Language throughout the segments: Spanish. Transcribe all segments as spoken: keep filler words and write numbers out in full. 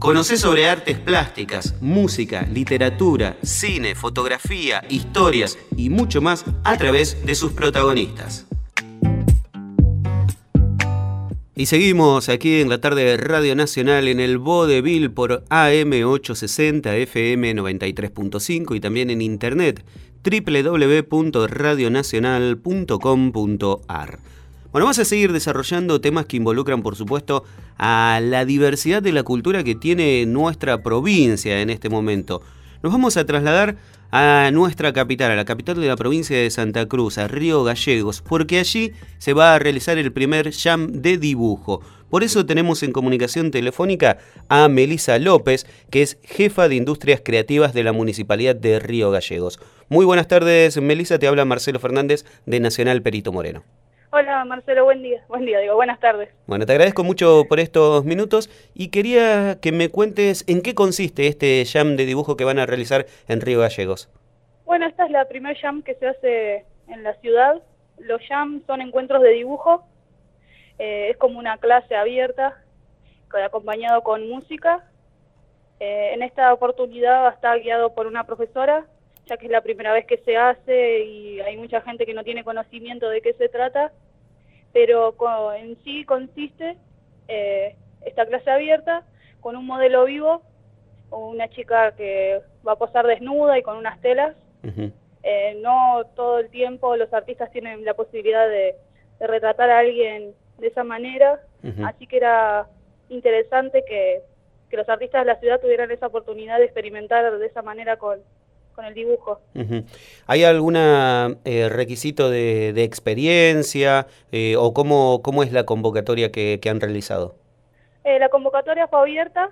Conocé sobre artes plásticas, música, literatura, cine, fotografía, historias y mucho más a través de sus protagonistas. Y seguimos aquí en la tarde de Radio Nacional en el Vodevil por A M ochocientos sesenta, F M noventa y tres punto cinco y también en internet doble u doble u doble u punto radio nacional punto com punto a r. Bueno, vamos a seguir desarrollando temas que involucran, por supuesto, a la diversidad de la cultura que tiene nuestra provincia en este momento. Nos vamos a trasladar a nuestra capital, a la capital de la provincia de Santa Cruz, a Río Gallegos, porque allí se va a realizar el primer jam de dibujo. Por eso tenemos en comunicación telefónica a Melissa López, que es jefa de Industrias Creativas de la Municipalidad de Río Gallegos. Muy buenas tardes, Melissa, te habla Marcelo Fernández de Nacional Perito Moreno. Hola Marcelo, buen día, buen día, digo, buenas tardes. Bueno, te agradezco mucho por estos minutos y quería que me cuentes en qué consiste este jam de dibujo que van a realizar en Río Gallegos. Bueno, esta es la primer jam que se hace en la ciudad. Los jam son encuentros de dibujo, eh, es como una clase abierta, acompañado con música. Eh, en esta oportunidad va a estar guiado por una profesora, ya que es la primera vez que se hace y hay mucha gente que no tiene conocimiento de qué se trata, pero en sí consiste eh, esta clase abierta con un modelo vivo, una chica que va a posar desnuda y con unas telas. Uh-huh. Eh, no todo el tiempo los artistas tienen la posibilidad de, de retratar a alguien de esa manera, uh-huh. Así que era interesante que, que los artistas de la ciudad tuvieran esa oportunidad de experimentar de esa manera con con el dibujo. Uh-huh. ¿Hay algún eh, requisito de, de experiencia eh, o cómo, cómo es la convocatoria que, que han realizado? Eh, la convocatoria fue abierta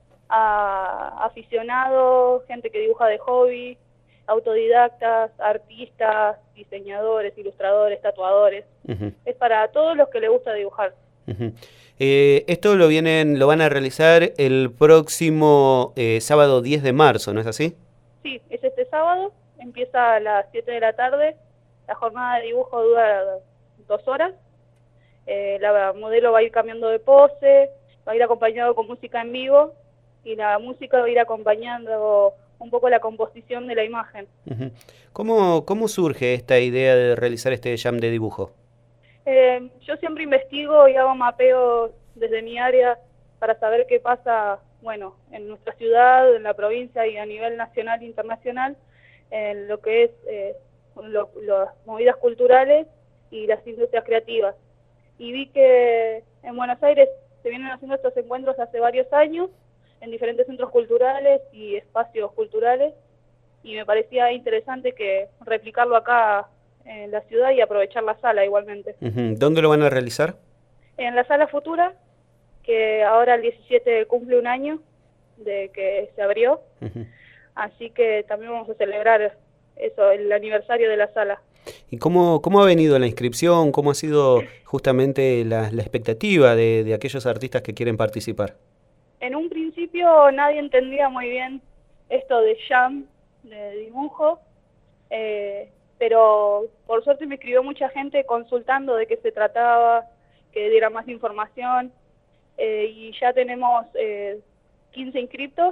a aficionados, gente que dibuja de hobby, autodidactas, artistas, diseñadores, ilustradores, tatuadores. Uh-huh. Es para todos los que les gusta dibujar. Uh-huh. Eh, esto lo, vienen, lo van a realizar el próximo eh, sábado diez de marzo, ¿no es así? Sí, es este sábado, empieza a las siete de la tarde, la jornada de dibujo dura dos horas, eh, la modelo va a ir cambiando de pose, va a ir acompañado con música en vivo y la música va a ir acompañando un poco la composición de la imagen. Uh-huh. ¿Cómo, ¿Cómo surge esta idea de realizar este jam de dibujo? Eh, yo siempre investigo y hago mapeos desde mi área para saber qué pasa, bueno, en nuestra ciudad, en la provincia y a nivel nacional e internacional, en lo que es eh, lo, las movidas culturales y las industrias creativas. Y vi que en Buenos Aires se vienen haciendo estos encuentros hace varios años, en diferentes centros culturales y espacios culturales, y me parecía interesante que replicarlo acá en la ciudad y aprovechar la sala igualmente. Uh-huh. ¿Dónde lo van a realizar? En la Sala Futura, que ahora el diecisiete cumple un año de que se abrió, uh-huh. Así que también vamos a celebrar eso, el aniversario de la sala. ¿Y cómo, cómo ha venido la inscripción? ¿Cómo ha sido justamente la, la expectativa de, de aquellos artistas que quieren participar? En un principio nadie entendía muy bien esto de jam, de dibujo, eh, pero por suerte me escribió mucha gente consultando de qué se trataba, que diera más información. Eh, y ya tenemos eh, quince inscriptos,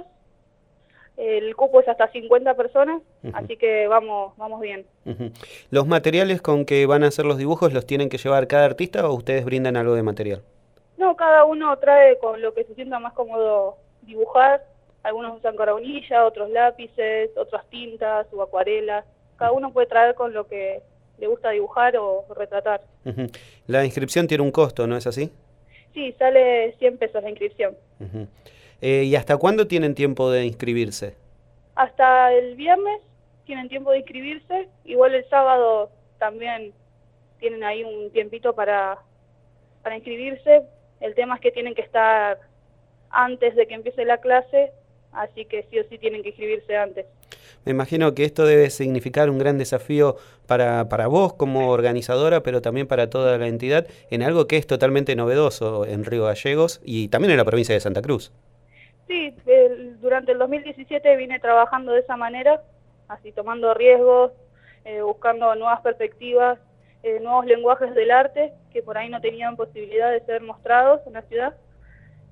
el cupo es hasta cincuenta personas, uh-huh. Así que vamos vamos bien. Uh-huh. ¿Los materiales con que van a hacer los dibujos los tienen que llevar cada artista o ustedes brindan algo de material? No, cada uno trae con lo que se sienta más cómodo dibujar, algunos usan carbonilla, otros lápices, otras tintas o acuarelas, cada uno puede traer con lo que le gusta dibujar o retratar. Uh-huh. La inscripción tiene un costo, ¿no es así? Sí, sale cien pesos la inscripción. Uh-huh. eh, ¿Y hasta cuándo tienen tiempo de inscribirse? Hasta el viernes tienen tiempo de inscribirse, igual el sábado también tienen ahí un tiempito para, para inscribirse. El tema es que tienen que estar antes de que empiece la clase, así que sí o sí tienen que inscribirse antes. Me imagino que esto debe significar un gran desafío para, para vos como organizadora, pero también para toda la entidad, en algo que es totalmente novedoso en Río Gallegos y también en la provincia de Santa Cruz. Sí, el, durante el dos mil diecisiete vine trabajando de esa manera, así tomando riesgos, eh, buscando nuevas perspectivas, eh, nuevos lenguajes del arte que por ahí no tenían posibilidad de ser mostrados en la ciudad.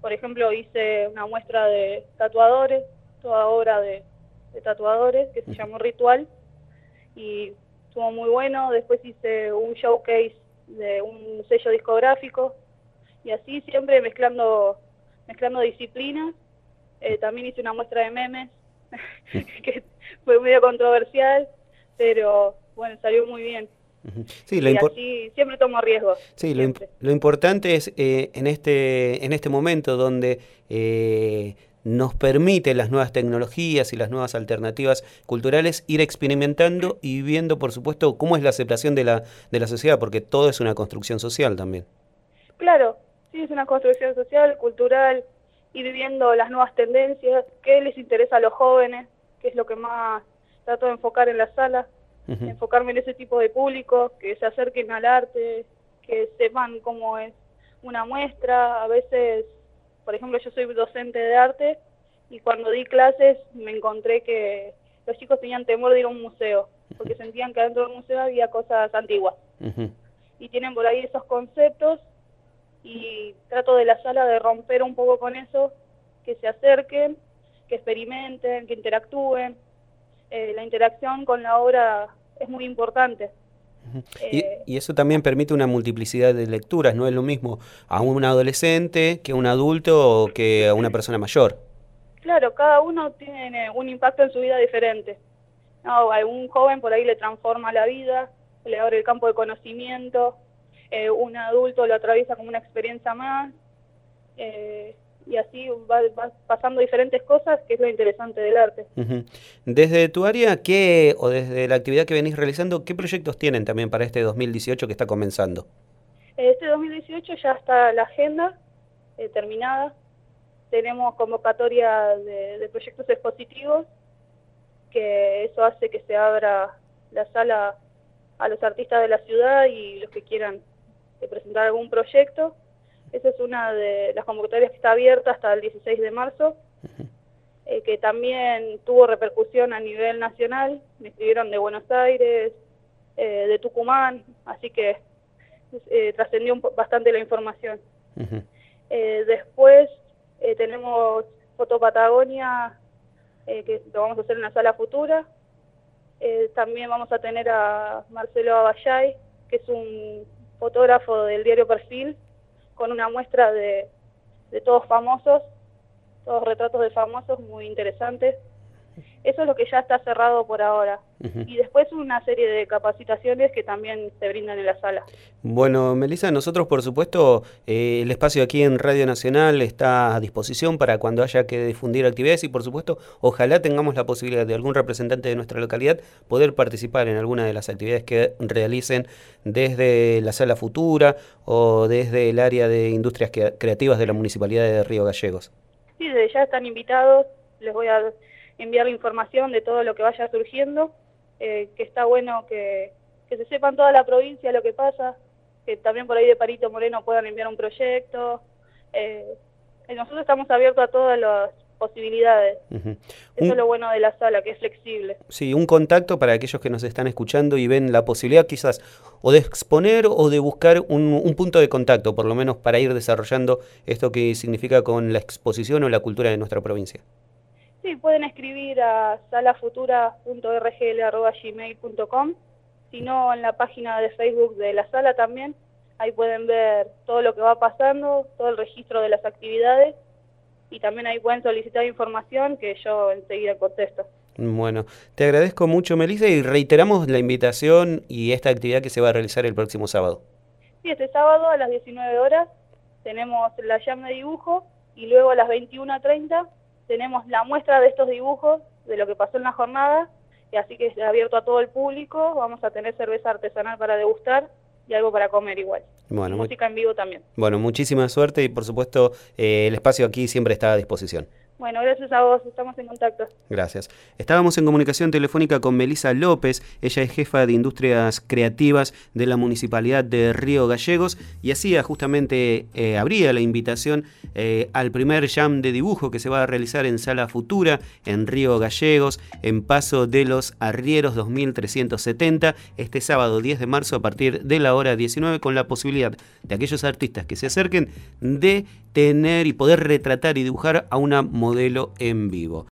Por ejemplo, hice una muestra de tatuadores, toda obra de, de tatuadores, que se llamó Ritual, y estuvo muy bueno. Después hice un showcase de un sello discográfico, y así siempre mezclando, mezclando disciplinas. Eh, también hice una muestra de memes, que fue medio controversial, pero bueno, salió muy bien. Sí, lo y así siempre tomo riesgos. Sí, lo, imp lo importante es eh, en este en este momento donde eh, nos permite las nuevas tecnologías y las nuevas alternativas culturales ir experimentando y viendo, por supuesto, cómo es la aceptación de la de la sociedad, porque todo es una construcción social también. Claro, sí, es una construcción social, cultural, ir viendo las nuevas tendencias, qué les interesa a los jóvenes, qué es lo que más trato de enfocar en la sala. Uh-huh. Enfocarme en ese tipo de público, que se acerquen al arte, que sepan cómo es una muestra. A veces, por ejemplo, yo soy docente de arte y cuando di clases me encontré que los chicos tenían temor de ir a un museo, porque sentían que adentro del museo había cosas antiguas. Uh-huh. Y tienen por ahí esos conceptos y trato de la sala de romper un poco con eso, que se acerquen, que experimenten, que interactúen. Eh, la interacción con la obra es muy importante. Uh-huh. eh, y, y eso también permite una multiplicidad de lecturas, no es lo mismo a un adolescente que a un adulto o que a una persona mayor. Claro, cada uno tiene un impacto en su vida diferente. No, a un joven por ahí le transforma la vida, le abre el campo de conocimiento, eh, un adulto lo atraviesa como una experiencia más, eh, y así va, va pasando diferentes cosas, que es lo interesante del arte. Uh-huh. Desde tu área, ¿qué, o desde la actividad que venís realizando, qué proyectos tienen también para este dos mil dieciocho que está comenzando? Este dos mil dieciocho ya está la agenda eh, terminada. Tenemos convocatoria de, de proyectos expositivos, que eso hace que se abra la sala a los artistas de la ciudad y los que quieran eh, presentar algún proyecto. Esa es una de las convocatorias que está abierta hasta el dieciséis de marzo, uh-huh. eh, que también tuvo repercusión a nivel nacional. Me escribieron de Buenos Aires, eh, de Tucumán, así que eh, trascendió bastante la información. Uh-huh. eh, después eh, tenemos Foto Patagonia, eh, que lo vamos a hacer en la Sala Futura. Eh, también vamos a tener a Marcelo Aballay, que es un fotógrafo del diario Perfil, con una muestra de, de todos famosos, todos retratos de famosos muy interesantes. Eso es lo que ya está cerrado por ahora. Uh-huh. Y después una serie de capacitaciones que también se brindan en la sala. Bueno, Melissa, nosotros por supuesto, eh, el espacio aquí en Radio Nacional está a disposición para cuando haya que difundir actividades y por supuesto, ojalá tengamos la posibilidad de algún representante de nuestra localidad poder participar en alguna de las actividades que realicen desde la Sala Futura o desde el área de industrias creativas de la Municipalidad de Río Gallegos. Sí, desde ya están invitados, les voy a enviar la información de todo lo que vaya surgiendo, eh, que está bueno que, que se sepan toda la provincia lo que pasa, que también por ahí de Parito Moreno puedan enviar un proyecto. Eh, nosotros estamos abiertos a todas las posibilidades. Uh-huh. Eso un, es lo bueno de la sala, que es flexible. Sí, un contacto para aquellos que nos están escuchando y ven la posibilidad quizás o de exponer o de buscar un, un punto de contacto, por lo menos para ir desarrollando esto que significa con la exposición o la cultura de nuestra provincia. Sí, pueden escribir a salafutura punto r g l arroba gmail punto com, si no en la página de Facebook de la sala también, ahí pueden ver todo lo que va pasando, todo el registro de las actividades, y también ahí pueden solicitar información que yo enseguida contesto. Bueno, te agradezco mucho, Melissa, y reiteramos la invitación y esta actividad que se va a realizar el próximo sábado. Sí, este sábado a las diecinueve horas tenemos la jam de dibujo y luego a las veintiuna treinta tenemos la muestra de estos dibujos, de lo que pasó en la jornada, y así que es abierto a todo el público. Vamos a tener cerveza artesanal para degustar y algo para comer igual. Bueno, música en vivo también. Bueno, muchísima suerte y por supuesto eh, el espacio aquí siempre está a disposición. Bueno, gracias a vos, estamos en contacto. Gracias. Estábamos en comunicación telefónica con Melissa López, ella es jefa de Industrias Creativas de la Municipalidad de Río Gallegos y hacía justamente, eh, abría la invitación eh, al primer jam de dibujo que se va a realizar en Sala Futura, en Río Gallegos, en Paso de los Arrieros dos mil trescientos setenta, este sábado diez de marzo a partir de la hora diecinueve, con la posibilidad de aquellos artistas que se acerquen de tener y poder retratar y dibujar a una modelo en vivo.